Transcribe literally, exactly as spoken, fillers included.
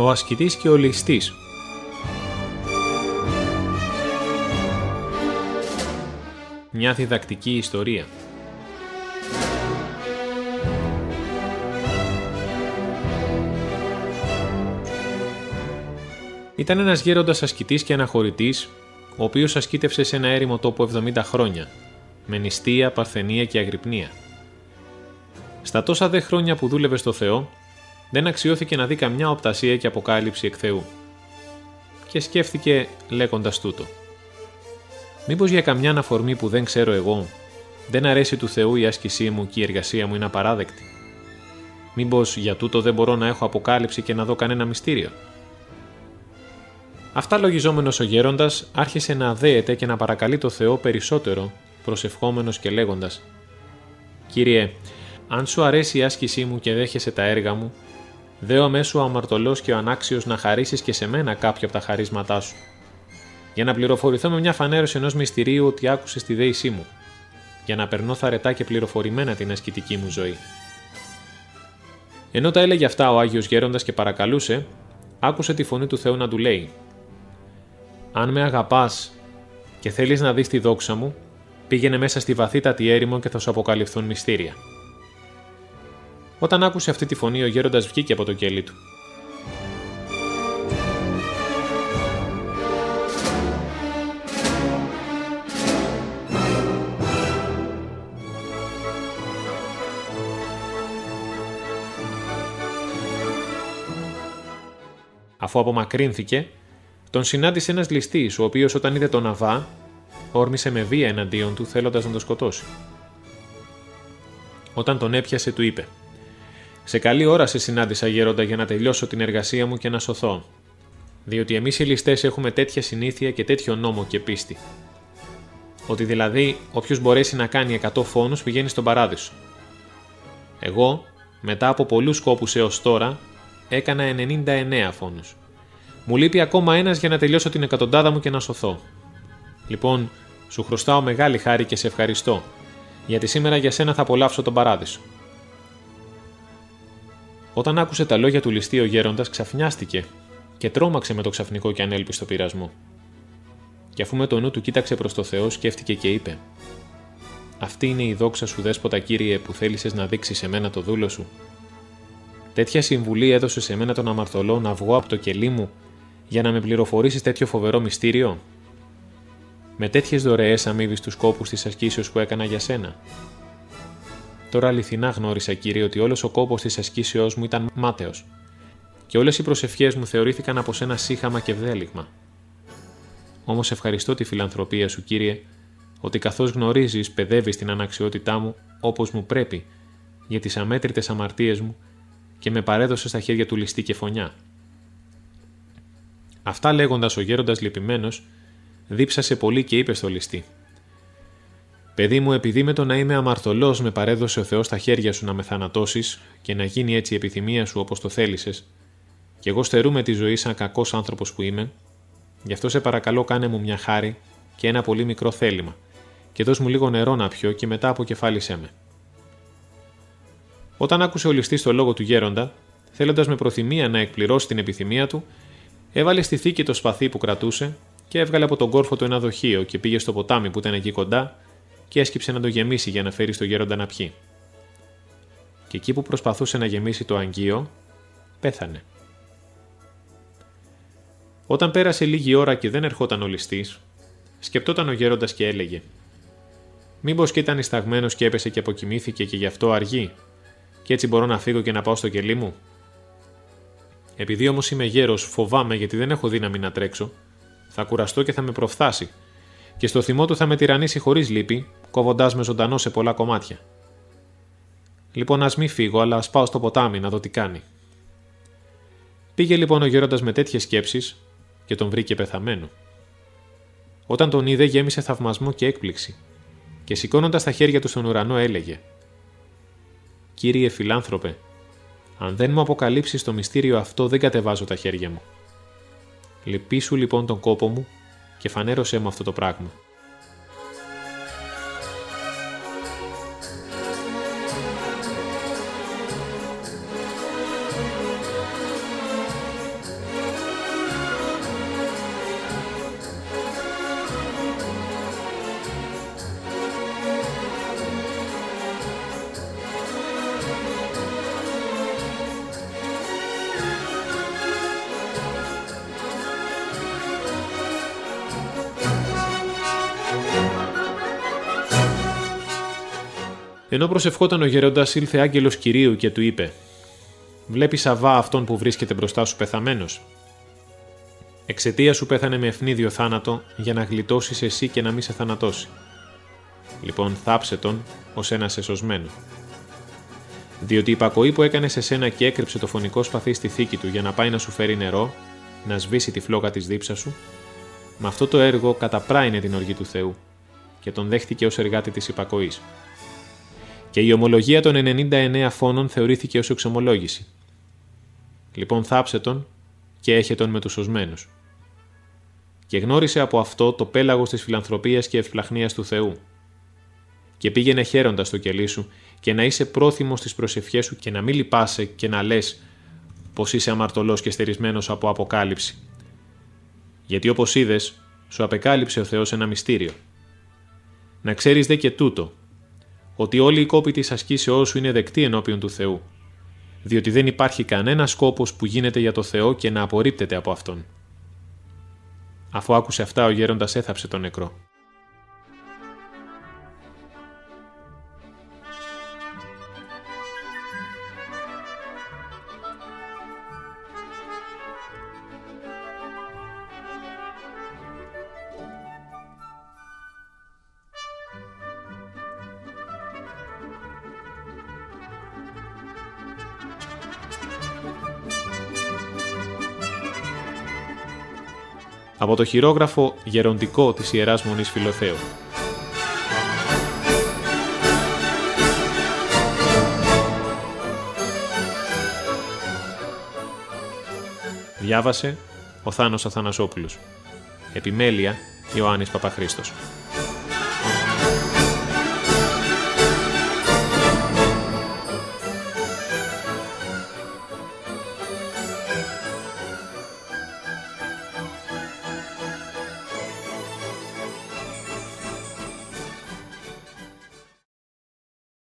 Ο ασκητής και ο ληστής. Μια διδακτική ιστορία. Ήταν ένας γέροντας ασκητής και αναχωρητής, ο οποίος ασκήτευσε σε ένα έρημο τόπο εβδομήντα χρόνια, με νηστεία, παρθενία και αγρυπνία. Στα τόσα δε χρόνια που δούλευε στο Θεό, δεν αξιώθηκε να δει καμιά οπτασία και αποκάλυψη εκ Θεού. Και σκέφτηκε λέγοντας τούτο: μήπως για καμιά αναφορμή που δεν ξέρω εγώ, δεν αρέσει του Θεού η άσκησή μου και η εργασία μου είναι απαράδεκτη? Μήπως για τούτο δεν μπορώ να έχω αποκάλυψη και να δω κανένα μυστήριο? Αυτά λογιζόμενος ο γέροντας άρχισε να αδέεται και να παρακαλεί το Θεό περισσότερο, προσευχόμενος και λέγοντας: Κύριε, αν σου αρέσει η άσκησή μου και δέχεσαι τα έργα μου, δέω αμέσου ο αμαρτωλός και ο ανάξιος να χαρίσεις και σε μένα κάποιο από τα χαρίσματά σου, για να πληροφορηθώ με μια φανέρωση ενός μυστηρίου ότι άκουσες τη δέησή μου, για να περνώ θαρετά και πληροφορημένα την ασκητική μου ζωή. Ενώ τα έλεγε αυτά ο Άγιος Γέροντας και παρακαλούσε, άκουσε τη φωνή του Θεού να του λέει: αν με αγαπάς και θέλεις να δεις τη δόξα μου, πήγαινε μέσα στη βαθύτατη έρημο και θα σου αποκαλυφθούν μυστήρια. Όταν άκουσε αυτή τη φωνή, ο γέροντας βγήκε από το κέλι του. Αφού απομακρύνθηκε, τον συνάντησε ένας ληστής, ο οποίος όταν είδε τον Αβά, όρμησε με βία εναντίον του, θέλοντας να τον σκοτώσει. Όταν τον έπιασε, του είπε: «Σε καλή ώρα σε συνάντησα, γέροντα, για να τελειώσω την εργασία μου και να σωθώ, διότι εμείς οι ληστές έχουμε τέτοια συνήθεια και τέτοιο νόμο και πίστη, ότι δηλαδή όποιος μπορέσει να κάνει εκατό φόνους πηγαίνει στον παράδεισο. Εγώ, μετά από πολλούς σκόπους έως τώρα, έκανα ενενήντα εννέα φόνους. Μου λείπει ακόμα ένας για να τελειώσω την εκατοντάδα μου και να σωθώ. Λοιπόν, σου χρωστάω μεγάλη χάρη και σε ευχαριστώ, γιατί σήμερα για σένα θα απολαύσω τον παράδεισο». Όταν άκουσε τα λόγια του ληστή, ο γέροντας ξαφνιάστηκε και τρόμαξε με το ξαφνικό και ανέλπιστο πειρασμό. Και αφού με το νου του κοίταξε προς το Θεό, σκέφτηκε και είπε: «Αυτή είναι η δόξα σου, δέσποτα Κύριε, που θέλησες να δείξεις σε μένα το δούλο σου? Τέτοια συμβουλή έδωσε σε μένα τον αμαρτωλό να βγω από το κελί μου για να με πληροφορήσεις τέτοιο φοβερό μυστήριο? Με τέτοιες δωρεές αμείβεις τους κόπους της ασκήσεως που έκανα για σένα? Τώρα αληθινά γνώρισα, Κύριε, ότι όλος ο κόπος της ασκήσεώς μου ήταν μάταιος και όλες οι προσευχές μου θεωρήθηκαν από σένα σύχαμα και βδέλιγμα. Όμως ευχαριστώ τη φιλανθρωπία σου, Κύριε, ότι καθώς γνωρίζεις παιδεύεις την αναξιότητά μου όπως μου πρέπει για τις αμέτρητες αμαρτίες μου και με παρέδωσε στα χέρια του ληστή και φωνιά». Αυτά λέγοντας, ο γέροντας λυπημένος δίψασε πολύ και είπε στο ληστή: «Παιδί μου, επειδή με το να είμαι αμαρτωλός με παρέδωσε ο Θεός στα χέρια σου να με θανατώσεις και να γίνει έτσι η επιθυμία σου όπως το θέλησες, και εγώ στερούμε τη ζωή σαν κακός άνθρωπος που είμαι, γι' αυτό σε παρακαλώ κάνε μου μια χάρη και ένα πολύ μικρό θέλημα και δώσ' μου λίγο νερό να πιω και μετά αποκεφάλισέ με». Όταν άκουσε ο ληστής το λόγο του γέροντα, θέλοντας με προθυμία να εκπληρώσει την επιθυμία του, έβαλε στη θήκη το σπαθί που κρατούσε και έβγαλε από τον κόρφο του ένα δοχείο και πήγε στο ποτάμι που ήταν εκεί κοντά και έσκυψε να το γεμίσει για να φέρει στο γέροντα να πιει. Και εκεί που προσπαθούσε να γεμίσει το αγγείο, πέθανε. Όταν πέρασε λίγη ώρα και δεν ερχόταν ο ληστής, σκεπτόταν ο γέροντας και έλεγε: «Μήπως και ήταν ισταγμένος και έπεσε και αποκοιμήθηκε και γι' αυτό αργεί, και έτσι μπορώ να φύγω και να πάω στο κελί μου? Επειδή όμως είμαι γέρος, φοβάμαι γιατί δεν έχω δύναμη να τρέξω, θα κουραστώ και θα με προφθάσει, και στο θυμό του θα με τυραννίσει χωρίς λύπη, κόβοντάς με ζωντανό σε πολλά κομμάτια. Λοιπόν, ας μη φύγω, αλλά ας πάω στο ποτάμι να δω τι κάνει». Πήγε λοιπόν ο γέροντας με τέτοιες σκέψεις και τον βρήκε πεθαμένο. Όταν τον είδε, γέμισε θαυμασμό και έκπληξη, και σηκώνοντας τα χέρια του στον ουρανό έλεγε: «Κύριε φιλάνθρωπε, αν δεν μου αποκαλύψεις το μυστήριο αυτό, δεν κατεβάζω τα χέρια μου. Λυπήσου λοιπόν τον κόπο μου και φανέρωσέ μου αυτό το πράγμα». Ενώ προσευχόταν ο γέροντας, ήλθε άγγελος Κυρίου και του είπε: «Βλέπεις, Σαββά, αυτόν που βρίσκεται μπροστά σου πεθαμένος? Εξαιτία σου πέθανε με ευνίδιο θάνατο, για να γλιτώσεις εσύ και να μην σε θανατώσει. Λοιπόν, θάψε τον ως ένα εσωσμένο. Διότι η υπακοή που έκανε σε σένα και έκρυψε το φωνικό σπαθί στη θήκη του για να πάει να σου φέρει νερό, να σβήσει τη φλόγα της δίψας σου, με αυτό το έργο καταπράινε την οργή του Θεού και τον δέχτηκε ως εργάτη της υπακοής. Και η ομολογία των ενενήντα εννέα φόνων θεωρήθηκε ως εξομολόγηση. Λοιπόν, θάψε τον και έχε τον με τους σωσμένους. Και γνώρισε από αυτό το πέλαγος της φιλανθρωπίας και ευσπλαχνίας του Θεού. Και πήγαινε χαίροντας στο κελί σου και να είσαι πρόθυμος στις προσευχές σου και να μην λυπάσαι και να λες πως είσαι αμαρτωλός και στερισμένος από αποκάλυψη. Γιατί όπως είδες, σου απεκάλυψε ο Θεός ένα μυστήριο. Να ξέρεις δε και τούτο, ότι όλοι οι κόποι της ασκήσεώς σου είναι δεκτοί ενώπιον του Θεού, διότι δεν υπάρχει κανένας σκόπος που γίνεται για το Θεό και να απορρίπτεται από Αυτόν». Αφού άκουσε αυτά, ο γέροντας έθαψε τον νεκρό. Από το χειρόγραφο γεροντικό της Ιεράς Μονής Φιλοθέου. Διάβασε ο Θάνος Αθανασόπουλος. Επιμέλεια Ιωάννης Παπαχρήστος.